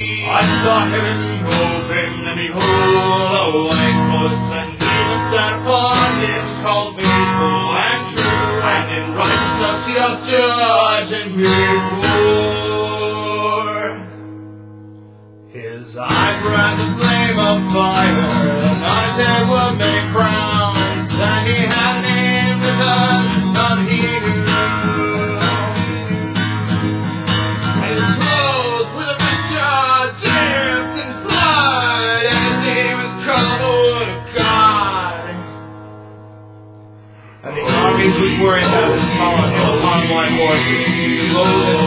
I saw heaven open, and behold, a white horse, and Jesus sat upon him, called faithful and true, and in righteousness he doth judge and make war. His eyes were as a flame of fire, and on his head were many crowns, and he had a name because none he knew. And the armies which were in heaven followed him upon white horses, clothed in